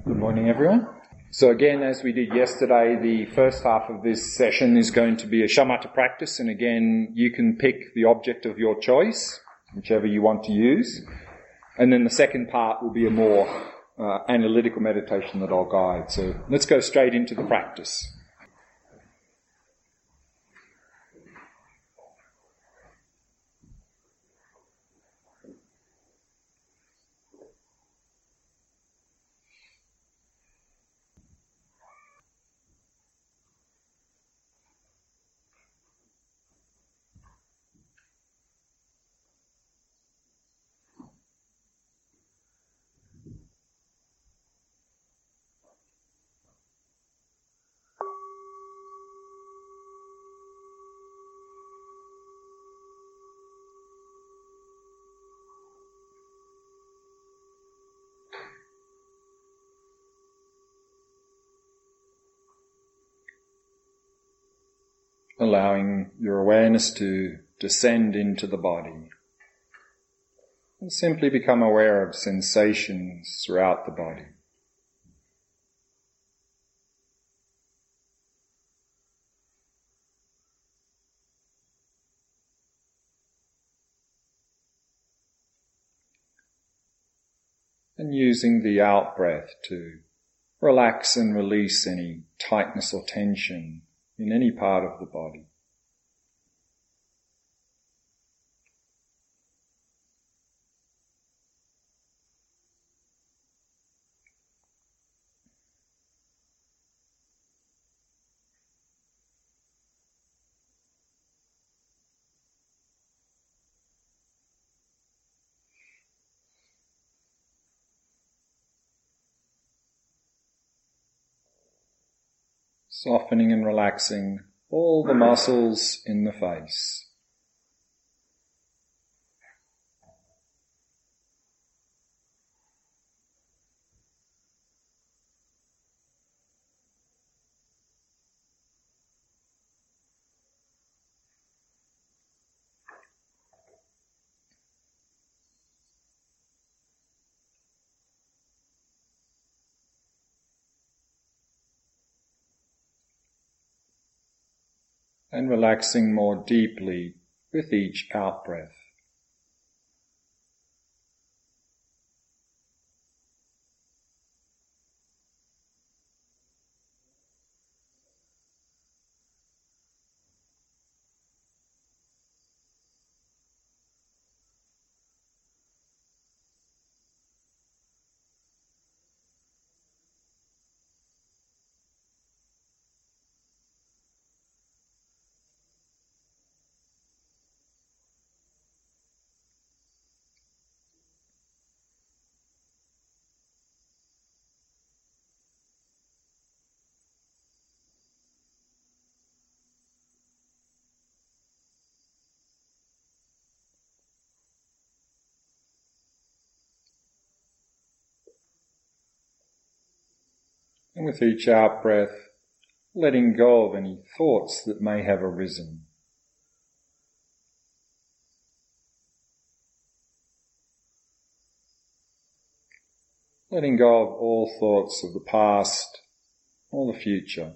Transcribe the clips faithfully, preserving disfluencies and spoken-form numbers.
Good morning, everyone. So again, as we did yesterday, the first half of this session is going to be a shamatha practice, and again, you can pick the object of your choice, whichever you want to use. And then the second part will be a more uh, analytical meditation that I'll guide. So let's go straight into the practice. Allowing your awareness to descend into the body and simply become aware of sensations throughout the body. And using the out-breath to relax and release any tightness or tension in any part of the body. Softening and relaxing all the muscles in the face. And relaxing more deeply with each out-breath. And with each out-breath, letting go of any thoughts that may have arisen. Letting go of all thoughts of the past or the future.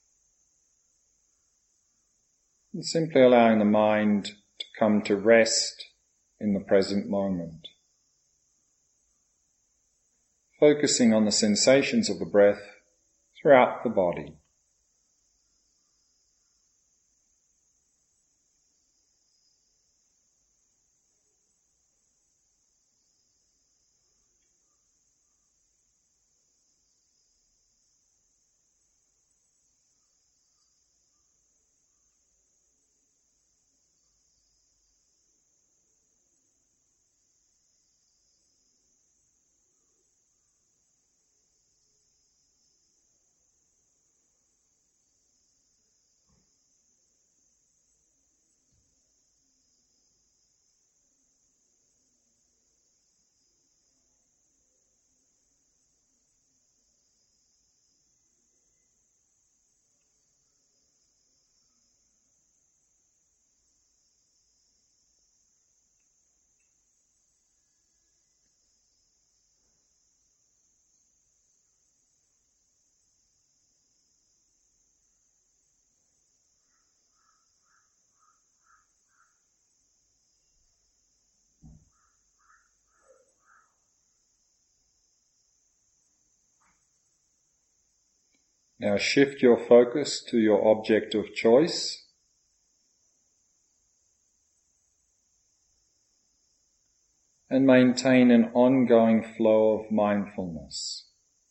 And simply allowing the mind to come to rest in the present moment. Focusing on the sensations of the breath throughout the body. Now shift your focus to your object of choice. And maintain an ongoing flow of mindfulness.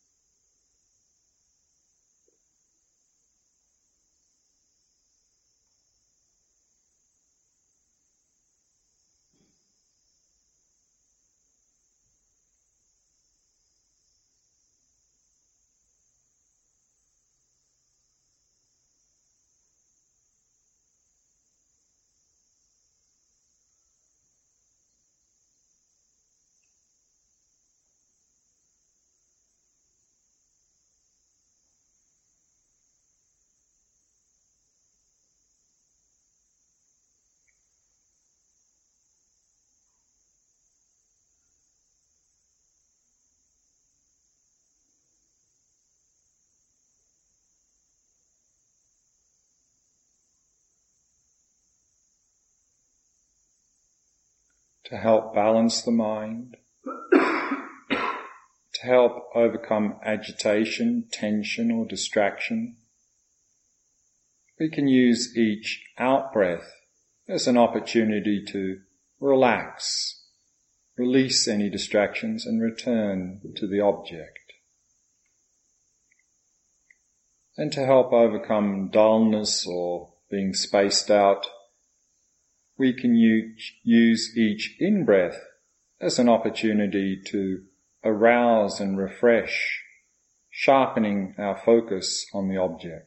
To help balance the mind, to help overcome agitation, tension or distraction, we can use each out-breath as an opportunity to relax, release any distractions and return to the object. And to help overcome dullness or being spaced out, we can use each in-breath as an opportunity to arouse and refresh, sharpening our focus on the object.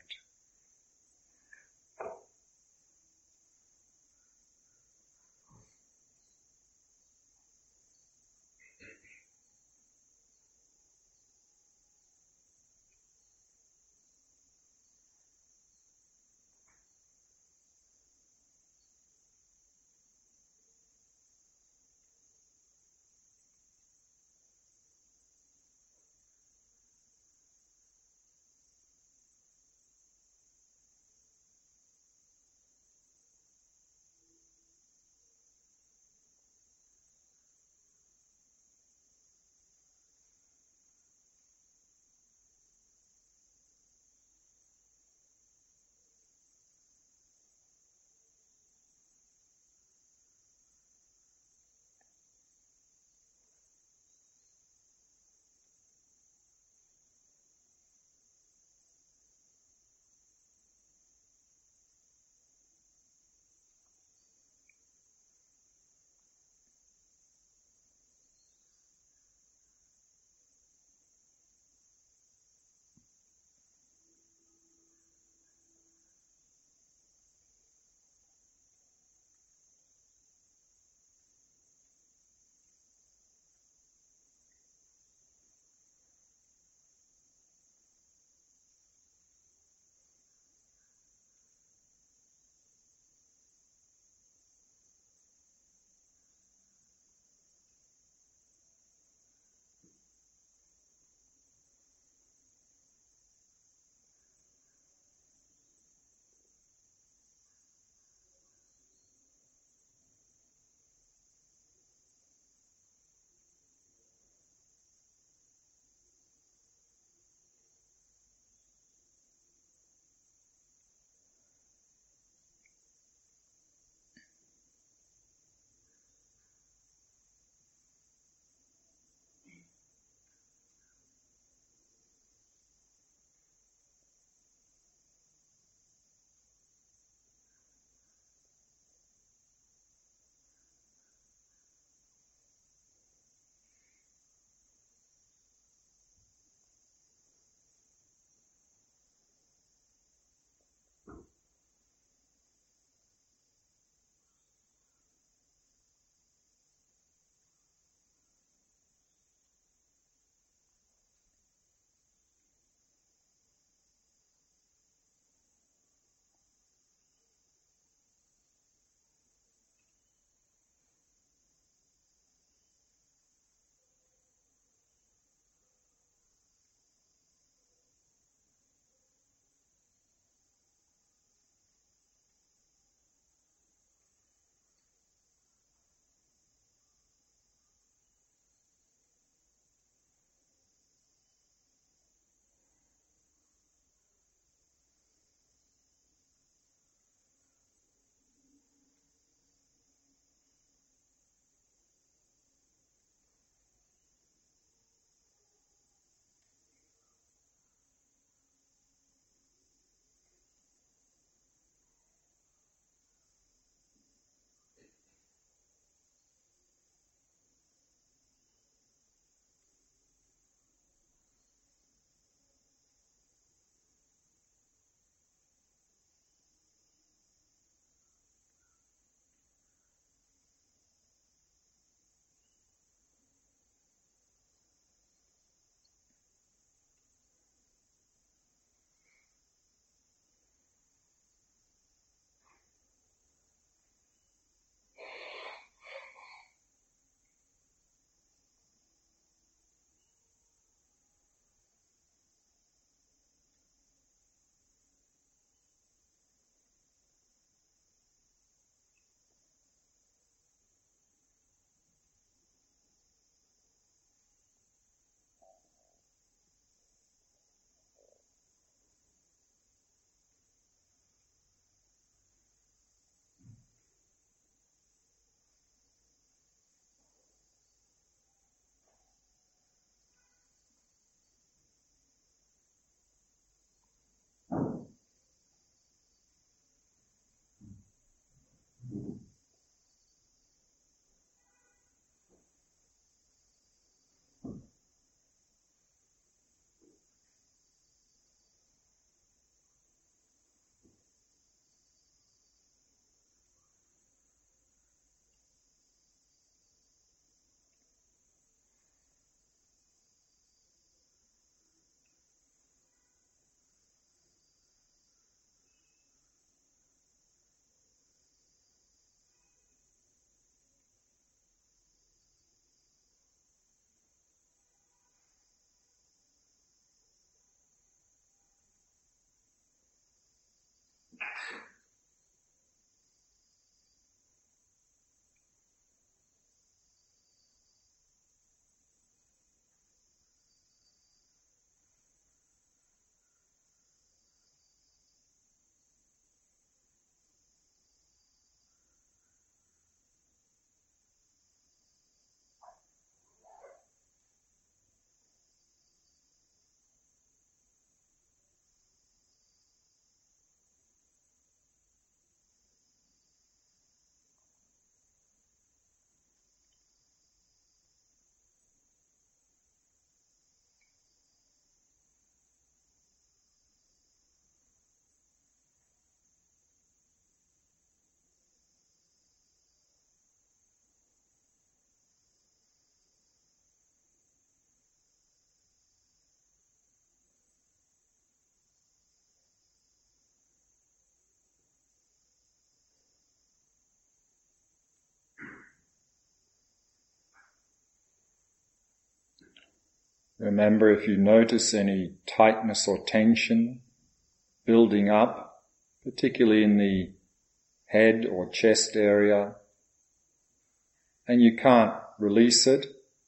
Remember, if you notice any tightness or tension building up, particularly in the head or chest area, and you can't release it,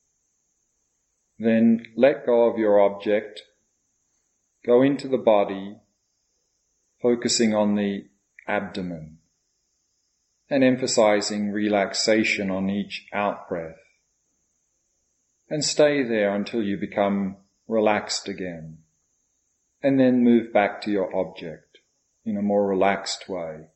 then let go of your object, go into the body, focusing on the abdomen and emphasizing relaxation on each out-breath. And stay there until you become relaxed again, and then move back to your object in a more relaxed way.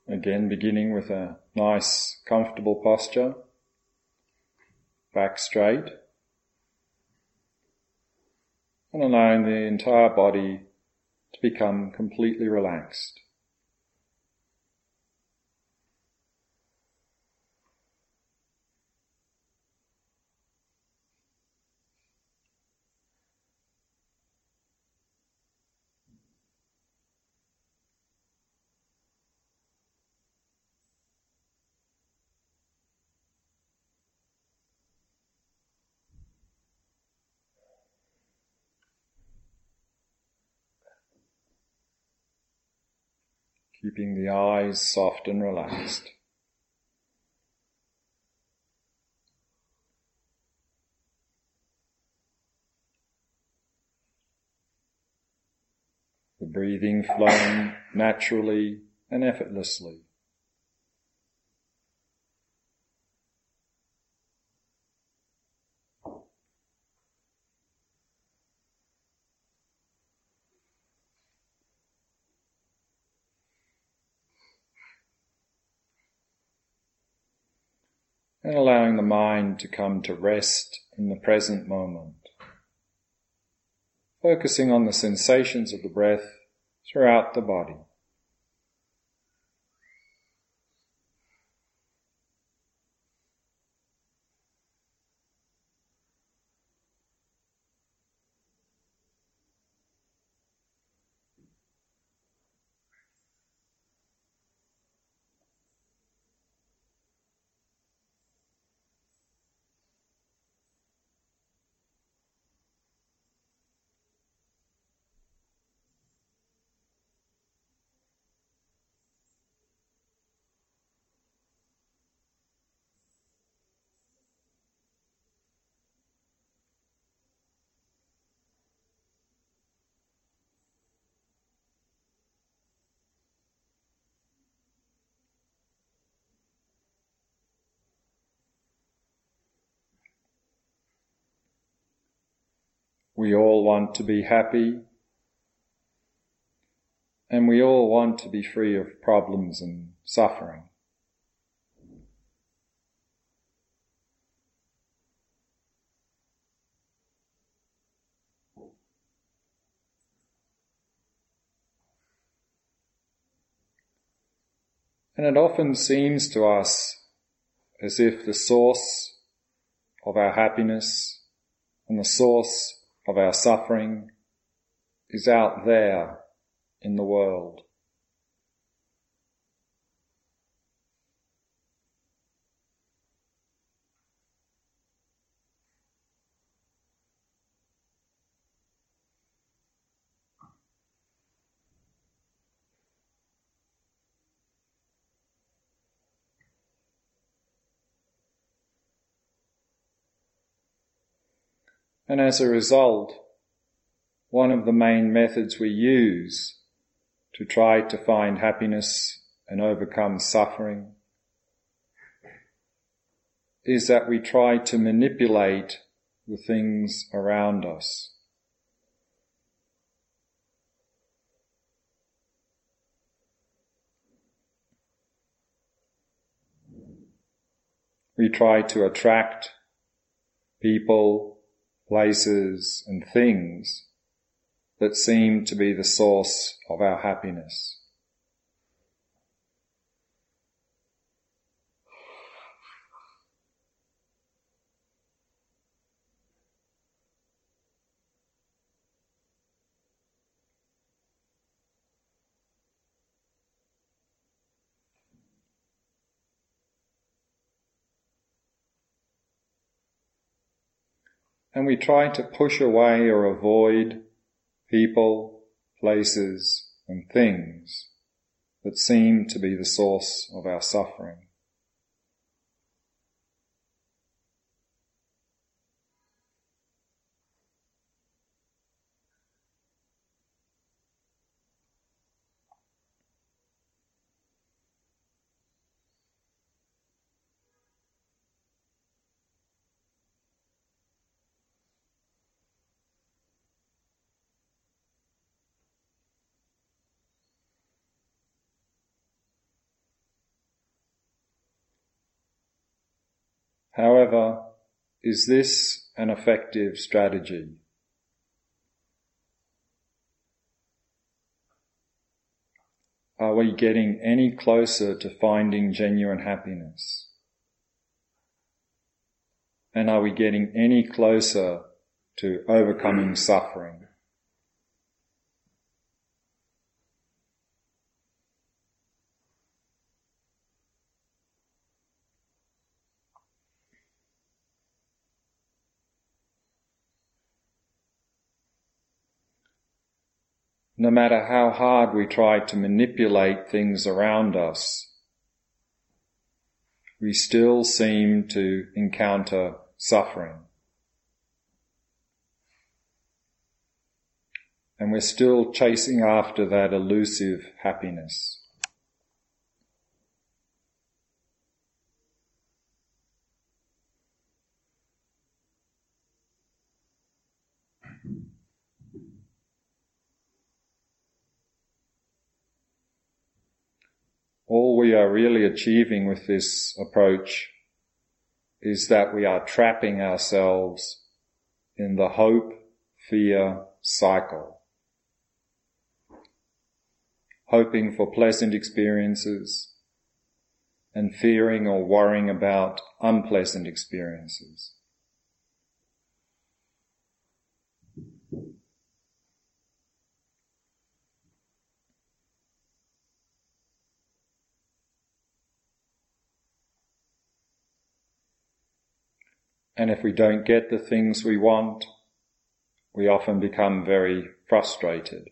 Again, beginning with a nice, comfortable posture, back straight, and allowing the entire body to become completely relaxed. Keeping the eyes soft and relaxed. The breathing flowing naturally and effortlessly. And allowing the mind to come to rest in the present moment. Focusing on the sensations of the breath throughout the body. We all want to be happy, and we all want to be free of problems and suffering. And it often seems to us as if the source of our happiness and the source of our suffering is out there in the world. And as a result, one of the main methods we use to try to find happiness and overcome suffering is that we try to manipulate the things around us. We try to attract people, places and things that seem to be the source of our happiness. And we try to push away or avoid people, places and things that seem to be the source of our suffering. However, is this an effective strategy? Are we getting any closer to finding genuine happiness? And are we getting any closer to overcoming suffering? No matter how hard we try to manipulate things around us, we still seem to encounter suffering. And we're still chasing after that elusive happiness. All we are really achieving with this approach is that we are trapping ourselves in the hope-fear cycle. Hoping for pleasant experiences and fearing or worrying about unpleasant experiences. And if we don't get the things we want, we often become very frustrated.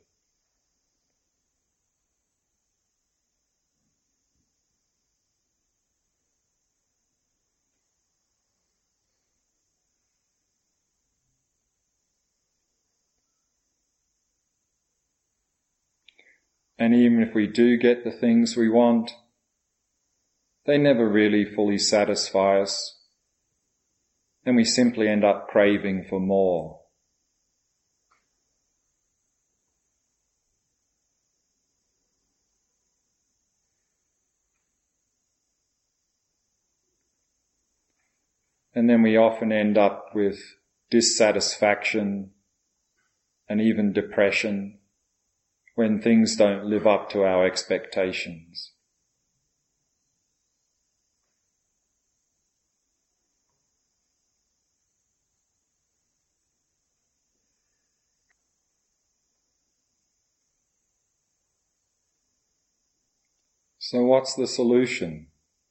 And even if we do get the things we want, they never really fully satisfy us. And we simply end up craving for more. And then we often end up with dissatisfaction and even depression when things don't live up to our expectations. So what's the solution?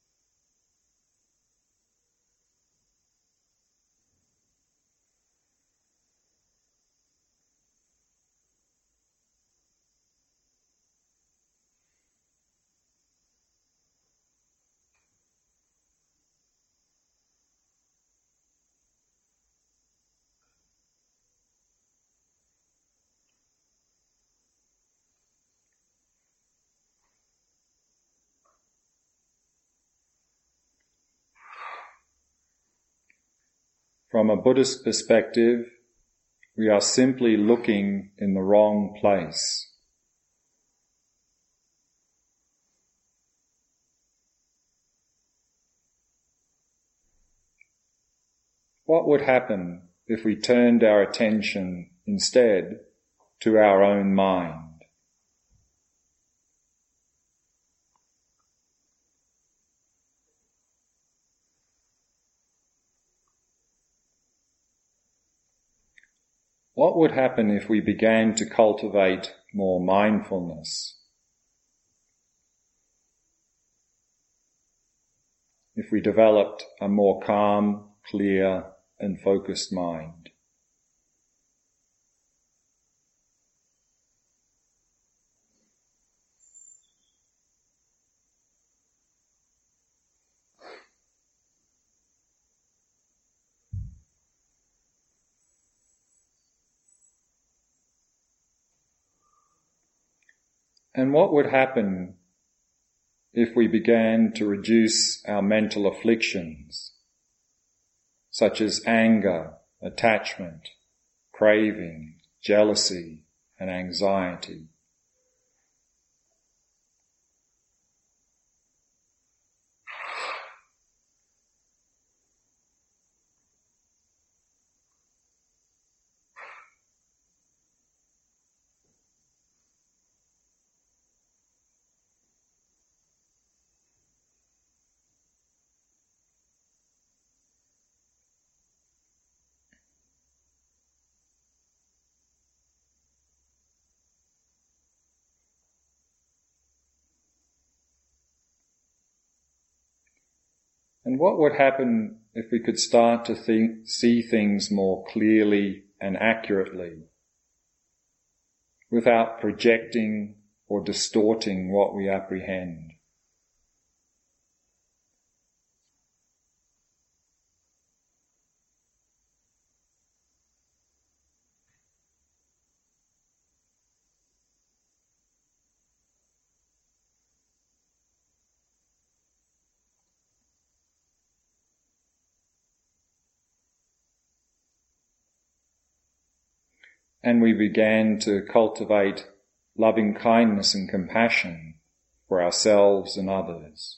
From a Buddhist perspective, we are simply looking in the wrong place. What would happen if we turned our attention instead to our own mind? What would happen if we began to cultivate more mindfulness? If we developed a more calm, clear, and focused mind? And what would happen if we began to reduce our mental afflictions, such as anger, attachment, craving, jealousy, and anxiety? And what would happen if we could start to think, see things more clearly and accurately, without projecting or distorting what we apprehend? And we began to cultivate loving kindness and compassion for ourselves and others.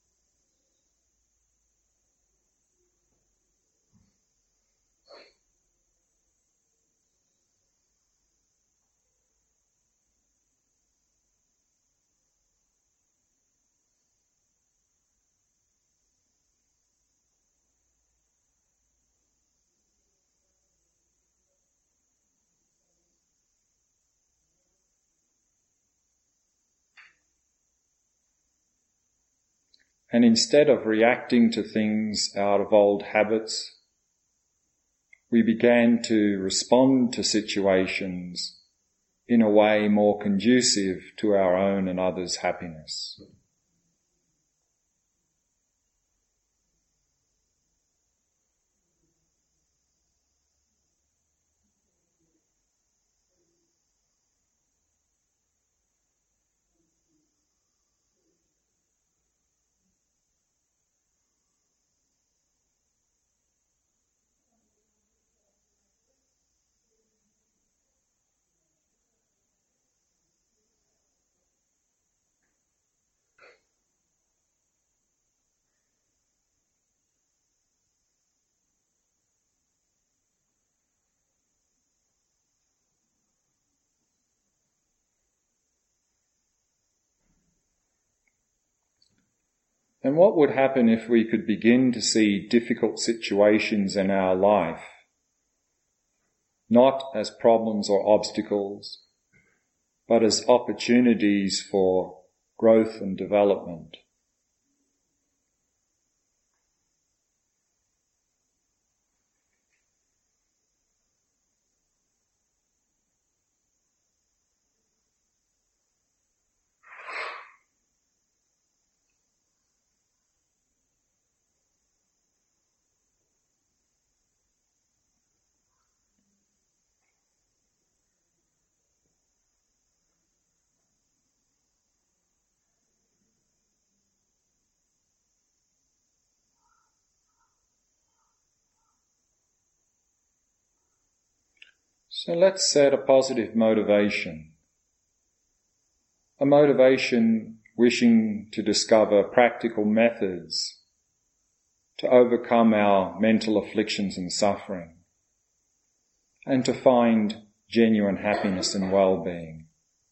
And instead of reacting to things out of old habits, we began to respond to situations in a way more conducive to our own and others' happiness. And what would happen if we could begin to see difficult situations in our life not as problems or obstacles, but as opportunities for growth and development? So let's set a positive motivation. A motivation wishing to discover practical methods to overcome our mental afflictions and suffering, and to find genuine happiness and well-being.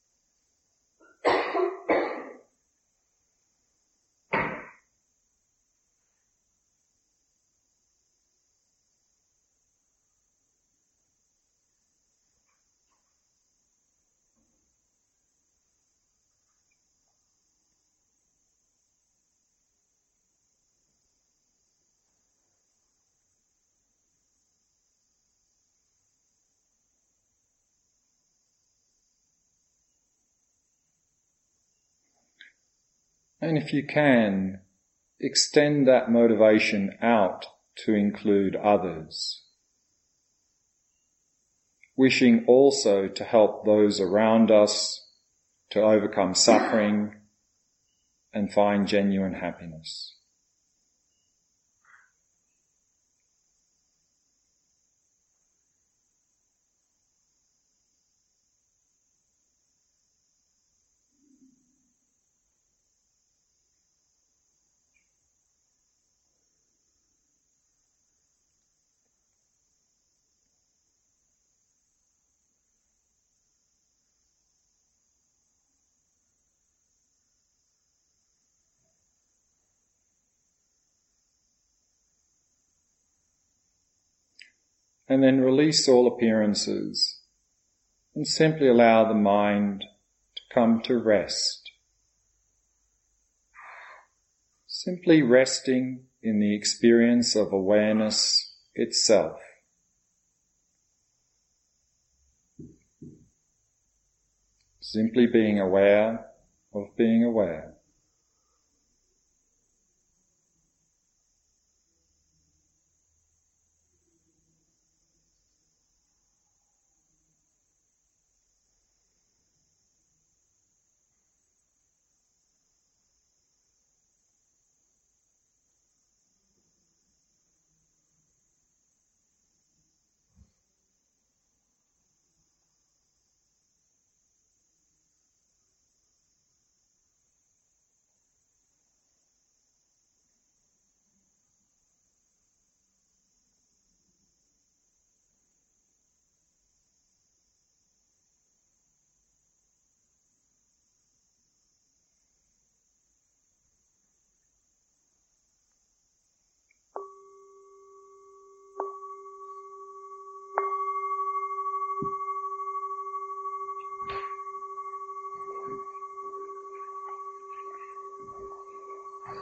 And if you can, extend that motivation out to include others, wishing also to help those around us to overcome suffering and find genuine happiness. And then release all appearances and simply allow the mind to come to rest. Simply resting in the experience of awareness itself. Simply being aware of being aware.